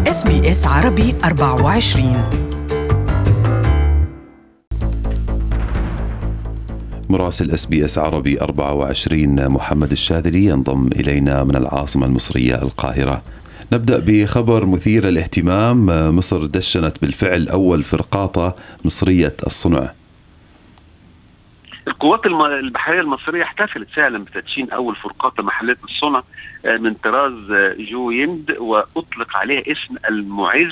SBS عربي 24. مراسل SBS عربي 24 محمد الشاذلي ينضم إلينا من العاصمة المصرية القاهرة. نبدأ بخبر مثير للاهتمام. مصر دشنت بالفعل أول فرقاطة مصرية الصنع. القوات البحرية المصرية احتفلت فعلا بتدشين أول فرقاطة محلية الصنع من طراز جويند، وأطلق عليها اسم المعز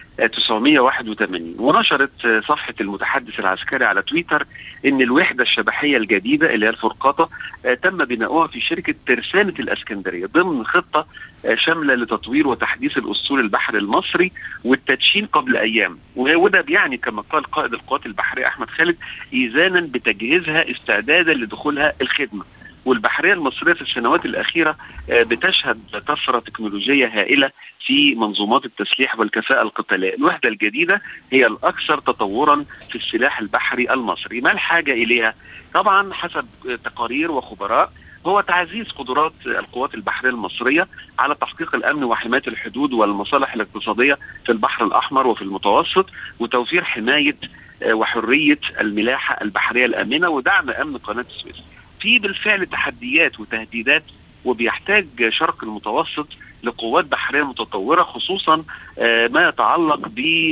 981. ونشرت صفحة المتحدث العسكري على تويتر إن الوحدة الشبحية الجديدة اللي هي الفرقاطة تم بناؤها في شركة ترسانة الإسكندرية ضمن خطة شاملة لتطوير وتحديث الأسطول البحري المصري والتدشين قبل أيام. وده بيعني كما قال قائد القوات البحرية أحمد خالد إيذانا بتجهيزها استعدادا لدخولها الخدمة. والبحرية المصرية في السنوات الأخيرة بتشهد طفرة تكنولوجية هائلة في منظومات التسليح والكفاءة القتالية. الوحدة الجديدة هي الأكثر تطورا في السلاح البحري المصري. ما الحاجة إليها؟ طبعا حسب تقارير وخبراء هو تعزيز قدرات القوات البحرية المصرية على تحقيق الأمن وحماية الحدود والمصالح الاقتصادية في البحر الأحمر وفي المتوسط، وتوفير حماية وحرية الملاحة البحرية الآمنة ودعم أمن قناة السويس. في بالفعل تحديات وتهديدات، وبيحتاج شرق المتوسط لقوات بحرية متطورة، خصوصا ما يتعلق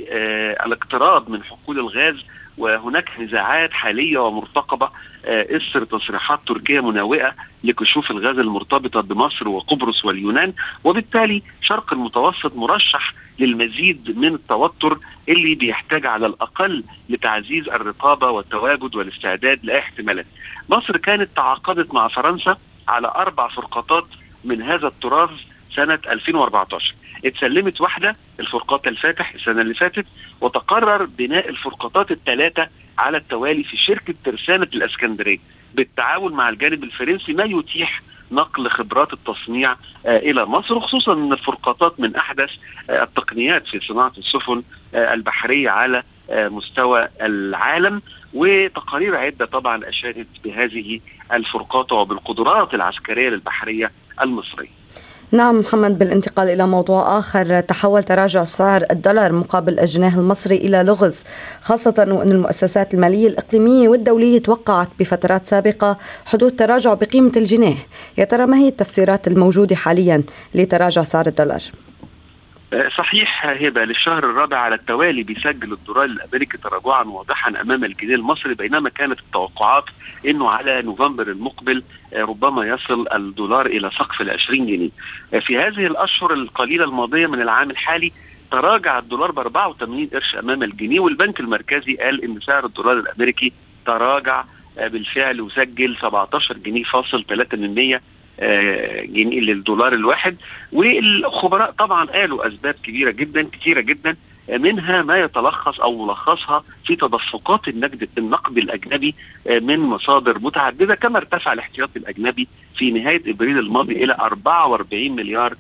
بالاقتراب من حقول الغاز. وهناك نزاعات حالية ومرتقبة إثر تصريحات تركيا مناوئة لكشوف الغاز المرتبطة بمصر وقبرص واليونان، وبالتالي شرق المتوسط مرشح للمزيد من التوتر اللي بيحتاج على الأقل لتعزيز الرقابة والتواجد والاستعداد لأي احتمالات. مصر كانت تعاقدت مع فرنسا على 4 فرقاطات من هذا الطراز سنة 2014. اتسلمت واحدة، الفرقاطة الفاتح، السنة اللي فاتت، وتقرر بناء الفرقاطات ال3 على التوالي في شركة ترسانة الإسكندرية بالتعاون مع الجانب الفرنسي، ما يتيح نقل خبرات التصنيع إلى مصر، خصوصا أن الفرقاطات من أحدث التقنيات في صناعة السفن البحرية على مستوى العالم. وتقارير عدة طبعا أشادت بهذه الفرقاطة وبالقدرات العسكرية للبحرية المصرية. نعم محمد، بالانتقال إلى موضوع آخر، تحول تراجع سعر الدولار مقابل الجنيه المصري إلى لغز، خاصة وأن المؤسسات المالية الإقليمية والدولية توقعت بفترات سابقة حدوث تراجع بقيمة الجنيه. يا ترى ما هي التفسيرات الموجودة حاليا لتراجع سعر الدولار؟ صحيح هبة، للشهر الرابع على التوالي بيسجل الدولار الأمريكي تراجعا واضحا أمام الجنيه المصري، بينما كانت التوقعات أنه على نوفمبر المقبل ربما يصل الدولار إلى سقف 20 جنيه. في هذه الأشهر القليلة الماضية من العام الحالي تراجع الدولار ب84 قرش أمام الجنيه، والبنك المركزي قال أن سعر الدولار الأمريكي تراجع بالفعل وسجل 17 جنيه فاصل 3 جنيه للدولار الواحد. والخبراء طبعا قالوا أسباب كثيرة جدا منها ما يتلخص أو ملخصها في تدفقات النقد الأجنبي من مصادر متعددة، كما ارتفع الاحتياطي الأجنبي في نهاية إبريل الماضي إلى 44 مليار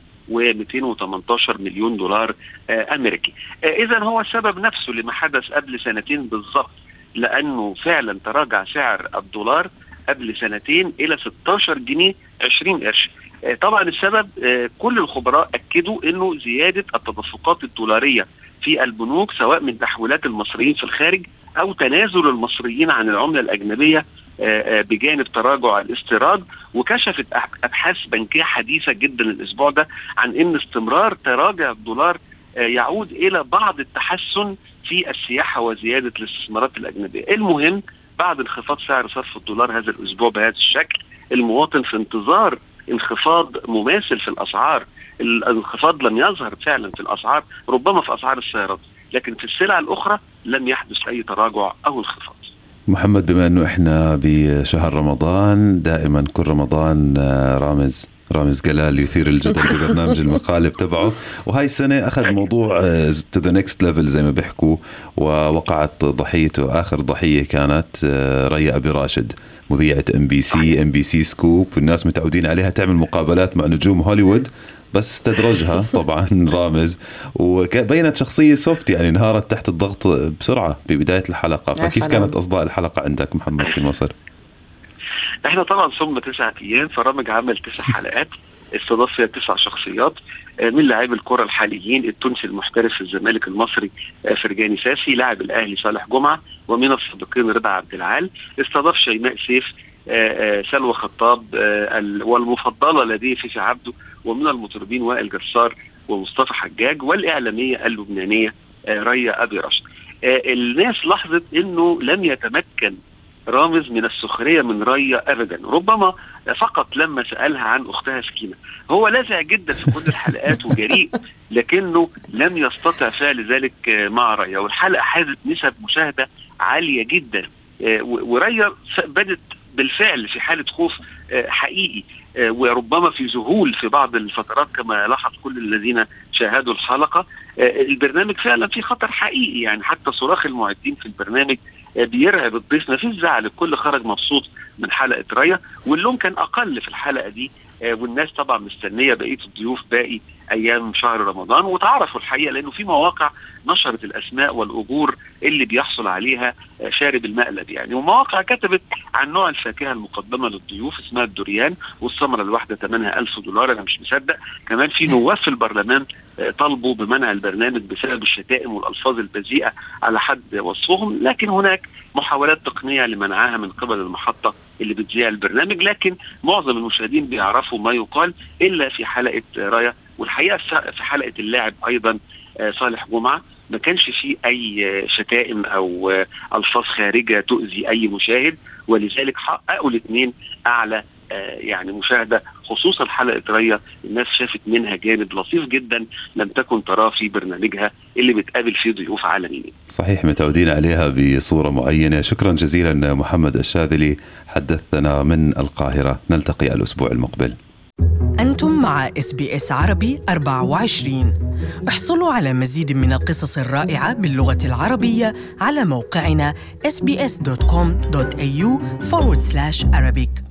و218 مليون دولار أمريكي. إذن هو السبب نفسه لما حدث قبل سنتين بالضبط، لأنه فعلا تراجع سعر الدولار قبل سنتين إلى 16 جنيه 20 قرش. طبعا السبب كل الخبراء أكدوا أنه زيادة التدفقات الدولارية في البنوك، سواء من تحويلات المصريين في الخارج أو تنازل المصريين عن العملة الأجنبية بجانب تراجع الاستيراد. وكشفت أبحاث بنكية حديثة جدا الأسبوع ده عن أن استمرار تراجع الدولار يعود إلى بعض التحسن في السياحة وزيادة الاستثمارات الأجنبية. المهم بعد انخفاض سعر صرف الدولار هذا الأسبوع بهذا الشكل، المواطن في انتظار انخفاض مماثل في الأسعار. الانخفاض لم يظهر فعلا في الأسعار، ربما في أسعار السيارات، لكن في السلع الأخرى لم يحدث أي تراجع أو انخفاض. محمد، بما أنه إحنا بشهر رمضان، دائما كل رمضان رامز جلال يثير الجدل ببرنامج المقالب تبعه، وهاي السنة أخذ موضوع to the next level زي ما بيحكوا، ووقعت ضحيته. آخر ضحية كانت ريا أبي راشد، مذيعة MBC سكوب، والناس متعودين عليها تعمل مقابلات مع نجوم هوليوود، بس استدرجها طبعا رامز، وبينت شخصية سوفت، يعني انهارت تحت الضغط بسرعة ببداية الحلقة. فكيف كانت أصداء الحلقة عندك محمد في مصر؟ احنا طبعا صمنا 9 أيام، فرامج عمل 9 حلقات. استضاف فيها 9 شخصيات من لاعبي الكرة الحاليين: التونسي المحترف في الزمالك المصري فرجاني ساسي، لاعب الأهلي صالح جمعة، ومن السابقين رضا عبد العال. استضاف شيماء سيف، سلوى خطاب، والمفضلة لديه فيفي عبده، ومن المطربين وائل جسار ومصطفى حجاج، والإعلامية اللبنانية ريا أبي رشد. الناس لاحظت انه لم يتمكن رامز من السخرية من ريا ابدا، ربما فقط لما سألها عن اختها سكينة. هو لاذع جدا في كل الحلقات وجريء، لكنه لم يستطع فعل ذلك مع ريا، والحلقة حازت نسب مشاهدة عالية جدا، وريا بدت بالفعل في حالة خوف حقيقي، وربما في ذهول في بعض الفترات كما لاحظ كل الذين شاهدوا الحلقة. البرنامج فعلا في خطر حقيقي، يعني حتى صراخ المعدين في البرنامج بيرعب الضيف، ما فيش زعل، الكل خرج مبسوط من حلقة ريا، واللوم كان أقل في الحلقة دي، والناس طبعا مستنية بقية الضيوف باقي أيام شهر رمضان. وتعرفوا الحقيقة لأنه في مواقع نشرت الأسماء والأجور اللي بيحصل عليها شارب المقلب يعني، ومواقع كتبت عن نوع الفاكهة المقدمة للضيوف اسمها الدوريان، والثمرة الواحدة ثمنها $1000. أنا مش مصدق. كمان في نواب في البرلمان طالبوا بمنع البرنامج بسبب الشتائم والألفاظ البذيئة على حد وصفهم، لكن هناك محاولات تقنية لمنعها من قبل المحطة اللي بتذيع البرنامج، لكن معظم المشاهدين بيعرفوا ما يقال إلا في حلقة ريا. والحقيقة في حلقة اللاعب أيضا صالح جمعة ما كانش فيه أي شتائم أو ألفاظ خارجة تؤذي أي مشاهد، ولذلك حققوا الاثنين أعلى يعني مشاهدة، خصوصا حلقة ريا الناس شافت منها جانب لطيف جدا لم تكن تراه في برنامجها اللي بتقابل فيه ضيوف عالميين. صحيح، متعودين عليها بصورة معينة. شكرا جزيلا محمد الشاذلي، حدثنا من القاهرة. نلتقي الأسبوع المقبل. أنتم مع SBS عربي 24. احصلوا على مزيد من القصص الرائعة باللغة العربية على موقعنا sbs.com.au/Arabic.